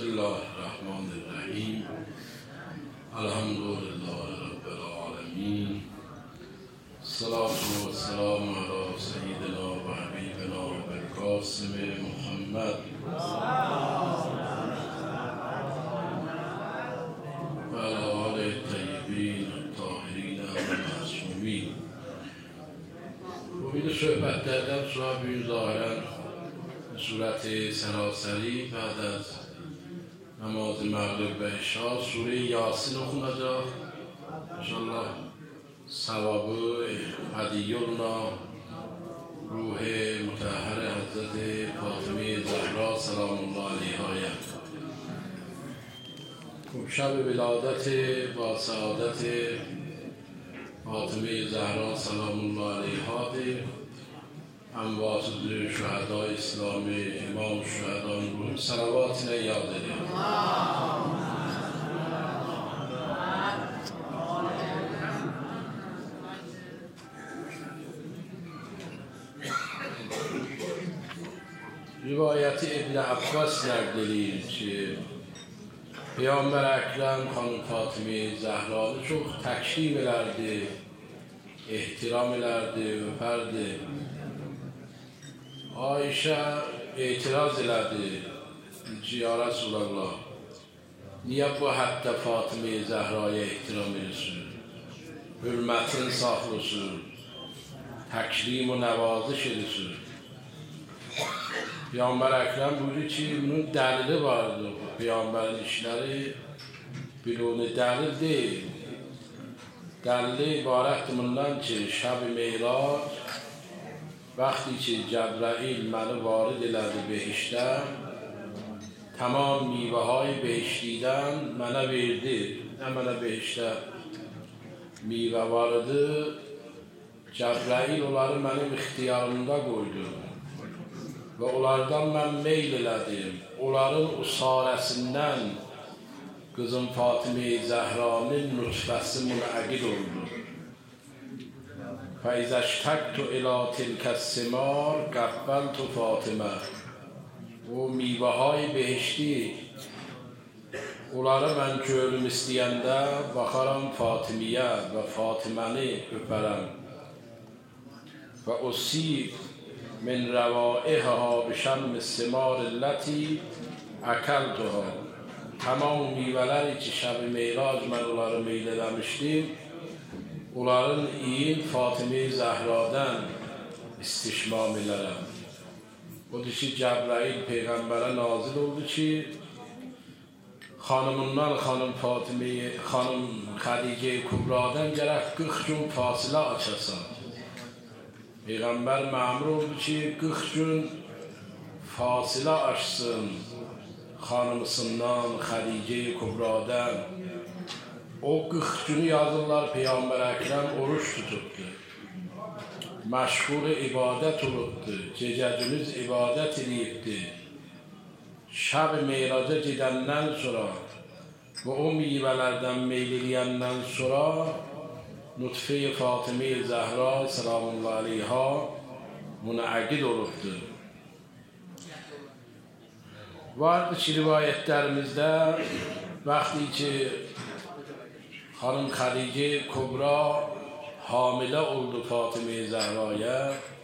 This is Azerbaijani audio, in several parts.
الله الرحمن الرحیم. الحمدلله رب العالمین. الصلاة والسلام علی سیدنا و حبیبنا ابوالقاسم محمد و علی آل الطیبین الطاهرین المعصومین. امید صحبت کردن صحابی ظاهرا به صورت سراسری بعد از نماز مغرب و عشا سوره یاسین رو خوند انشاءالله ثواب هدیه‌النا روح مطهر حضرت فاطمه زهرا سلام الله علیها. شب ولادت با سعادت فاطمه زهرا سلام الله علیها اموات شهدای اسلام امام شهدان روح صلوات یاد داریم. روایت ابن عباس نقل که پیامبر اکرم خانم فاطمه زهرا çok تکریم ederdi, احترام ederdi, öperdi. Ayşe itiraz elədi. Ya Resulallah, niye bu hatta Fatıma-i Zehra'ya ihtiram ediyorsun? Hürmetin saxlısın, təkrim و نوازش ediyorsun. Peygamber Ekrem buyurdu ki bunun dəlili vardır. Peygamberin işləri bilun dəlil deyil. Dəlili ibarətdir bundan ki şab-ı Meyrac وقتی که جبرائیل منو وارد elədi بهشتə tamam میوه‌های بهشتیدن mənə verdi. Nə mənə behiştə meyvə var idi, Cəbrəil onları mənim ixtiyarımda qoydu və onlardan mən meyl elədim. Onların usarəsindən qızım Fatıma-i Zəhranın nutfəsi münəqid oldu. فَإِذَا اشْتَقْتُ إِلَى تِلْكَ الثِّمَارِ قَبَّلْتُ فاطمه. O meyvəهای behişti onları mən görüm istəyəndə baxaram Fatimiyə və Fatiməni öpərəm. Və usib min rəvaiha bişəm الثِّمَارِ الَّتِي أَكَلْتُهَا. Tamam meyvələri ki şəb-i Meyrac mən onları meyl eləmişdim, onların iyi Fatıma-i Zəhradan istişmam elərəm. Odur ki, Cəbrəil Peyğəmbərə nazil oldu ki, xanımından xanım Fatıma-i, xanım Xədicə-i Kübradan gərək 40 gün fasilə açasan. Peyğəmbər məmur oldu ki, 40 gün fasilə açsın xanımısından Xədicə-i Kübradan. O 40 günü yazırlar Peygamber Ekrem oruç tutubdu. Məşğul ibadət olubdu. Gecədüz ibadət edibdi. Şab-ı Meyraca gedəndən sonra və o meyvələrdən meyl eləyəndən sonra nutfə-i Fatıma-i Zəhra selamullahi aleyha münəqid olubdu. Vardı ki rivayətlərimizdə vaxtı ki خانم خدیجه کبرا حامله oldu Fatıma-i Zehra'ya.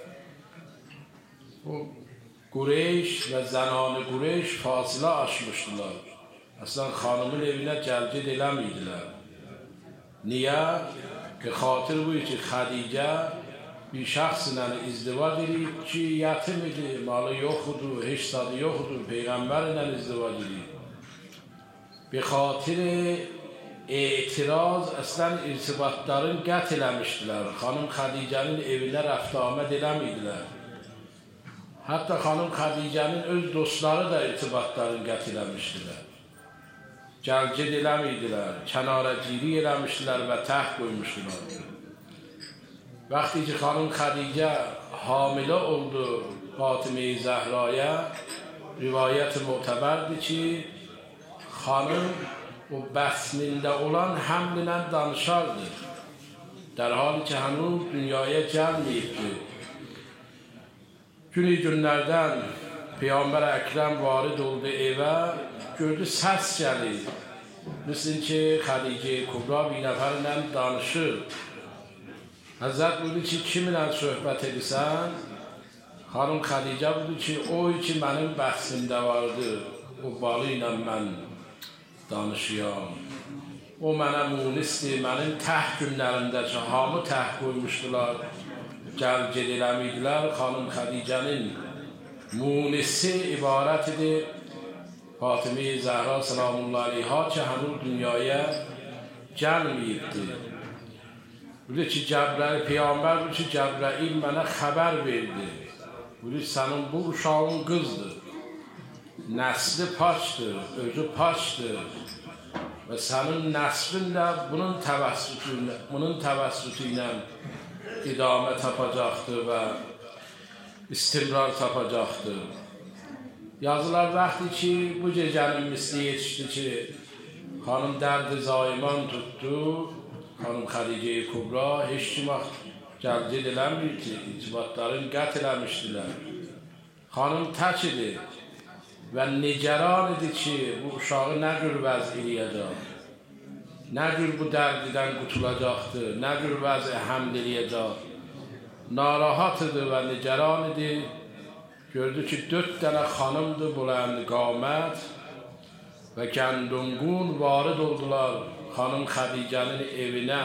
Qureyş ve زنان Qureyş fasıla aşmışdılar. Aslan xanımın evinə gəlcid eləmiydilər. Niyə? Ki xatir bu ki Xədicə bir şəxslə izdivac edib ki yetim idi, malı yoxdu, heç sadı yoxdu, Peyğəmbərlə izdivac edib. Bi xatir etiraz əslən irtibatların qət eləmişdilər. Xanım Xədicənin evinə rəft amad eləmiydilər. Hətta xanım Xədicənin öz dostları da irtibatların qət eləmişdilər. Gəlcid eləmiydilər, kənarəcili eləmişdilər və təh qoymuşdular. Vaxtı ki xanım Xədicə hamilə oldu Fatıma-i Zəhraya, rivayət mütəbərdir ki xanım o bəsnində olan həmllə danışardı. در حالی که هنوز dünyaya gəlməyibdi. Günü günlərdən Peyğəmbər Əkrəm varid oldu evə gördü səs gəlir. Mislim ki, Xədicə Kubra bir nəfərlə danışır. Həzrət buyurdu ki, kiminlə söhbət edirsən? Xanım Xədicə buyurdu ki, o ki mənim bəhsimdə vardı, o balı ilə mən danışıyam. O mənə munisdir, mənim təh günlərimdə ki, hamı təh qoymuşdular, gəl ged eləmiydilər. Xanım Xədicənin munisi ibarət edir Fatimə Zəhra salamullahi aleyha ki, hənul dünyaya gəlməyibdir. Buyurdu ki, Peyğəmbər buyurdu ki, Cəbrəil mənə xəbər verdi. Buyurdu ki, sənin bu uşağın qızdır, nəsli paçdır, özü paçdır və sənin nəslin də bunun təvəssütü ilə idamə tapacaqdır və istimrar tapacaqdır. Yazılar vaxtı ki, bu gecənin misli yetişdi ki, xanım dərdi zaiman tutdu, xanım Xədicə Kubra heç kim vaxt gəlcid eləmir ki, icbatların qət eləmişdilər. Xanım tək idi və nigaran idi ki, bu uşağı nə cür vəz eləyəcək, nə cür bu dərdidən qutulacaqdır, nə cür vəz həmd eləyəcək. Narahat idi və nigaran idi. Gördü ki, 4 dənə xanımdır buləndi qamət və gəndunqun varid oldular xanım Xədicənin evinə.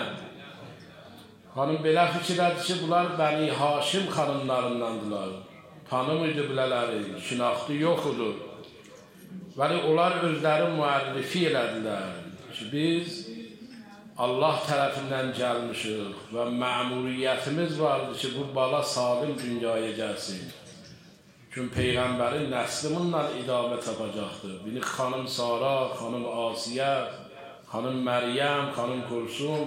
Xanım belə fikirlədi ki, bunlar Bəni Haşim xanımlarındandılar. Tanımıydı bilələri, şinaxtı yox idi. Vəli onlar özləri müəllifi elədilər ki, biz Allah tərəfindən gəlmişik və məmuriyyətimiz vardı ki, bu bala salim dünyaya gəlsin. Çünki Peyğəmbərin nəsli bununla idamə tapacaqdır. Biri xanım Sara, xanım Asiyə, xanım Məryəm, xanım Kulsum,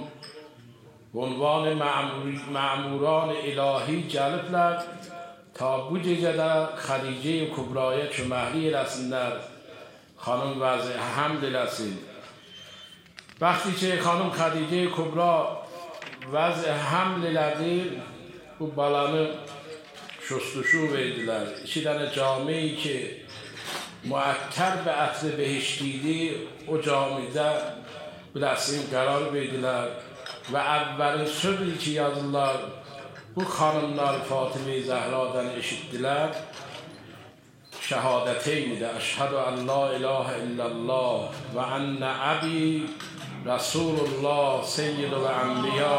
unvanı məmuran ilahi gəliblər ta bu gecədə Xədicə Kubraya köməklik eləsinlər, xanım vəzi həmd eləsin. Vaxtı ki, xanım Xədicə Kubra vəzi həmd elədi, bu balanı şustuşu verdilər. 2 dənə cami ki, müəttər və ətri behiştiydi, o camidə biləsin qərar verdilər və əvvəlin sözü ki, yazırlar, bu xanımlar Fatimə Zəhradan eşitdilər. Şəhadəteyni də, əşhədü ən la ilahə illallah və ənə əbi Rasulullah seyyidul ənbiya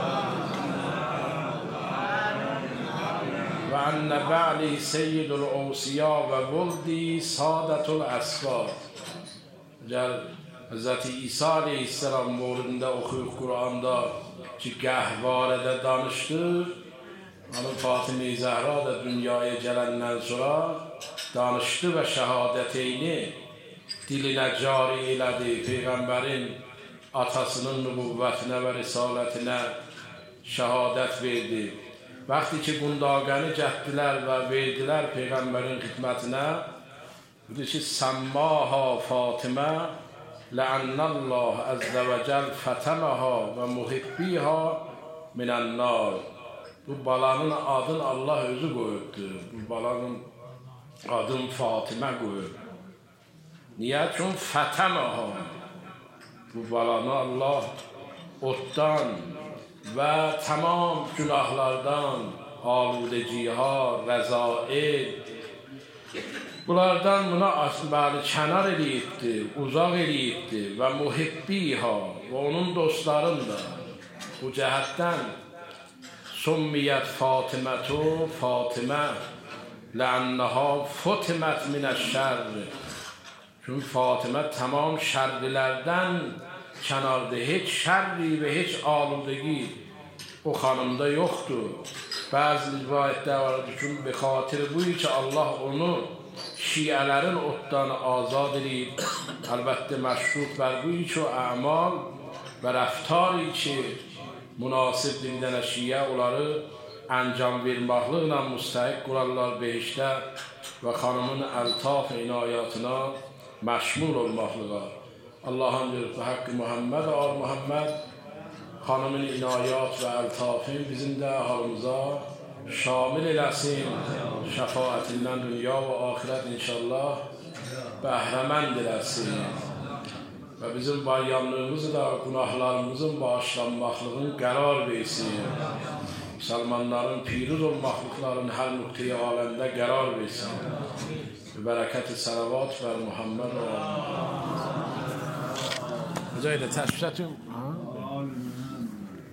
və ənə bəli seyyidul ovsiya və vuldi sadətul əsfar. Həzrəti İsa aleyhisselam mövludunda oxuyuq Quranda ki, gəhvarədə danışdı. Hanım Fatimə Zəhra da dünyaya gələndən sonra danışdı və şəhadəteyni dilinə cari elədi. Peyğəmbərin atasının nübüvvətinə və risalətinə şəhadət verdi. Vaxtı ki, qundaqəni gətdilər və verdilər Peyğəmbərin xidmətinə, dedi ki, səmmaha Fatimə ləənnəllah əzzə və cəl fətəməha və muhibbiha minənnar. Bu balanın adını Allah özü qoyubdur. Bu balanın adını Fatimə qoyub. Niyə? Çünki fətəməha. Bu balanı Allah otdan və tamam günahlardan, aludeciha, rəzail, bunlardan buna bəli kənar eləyibdir, uzaq eləyibdir və muhibbiha və onun dostların da bu cəhətdən summiyyət Fatimətu Fatimə ləənnəha futimət minəşşərr. Çünki Fatimə tamam şərrilərdən kənarda, heç şərri və heç aludəgi o xanımda yoxdur. Bəzi rivayətlər vardır ki, be xatir buyu ki, Allah onu şiələrin otdan azad edib. Əlbəttə məşrut bər buyu ki, o əmal və rəftari ki, münasibdir bir dənə şiə, onları əncam verməklıqla müstəhiq qurarlar behişdə və xanımın əltaf inayatına məşmul olmaqlığa. Allah'ın bir hakkı Muhammed, al Muhammed, xanımın inayat və əltafın bizim də halımıza şamil eləsin, şəfaətindən dünya və axirət inşallah. bəhrəmənd eləsin və bizim bayyanlığımızı da günahlarımızın bağışlanmaqlığın qərar versin. Müsəlmanların piruz olmaqlıqların hər nöqtəyi aləmdə qərar versin. Bərəkət-i salavat və Muhammed və Necə ilə təşrifətüm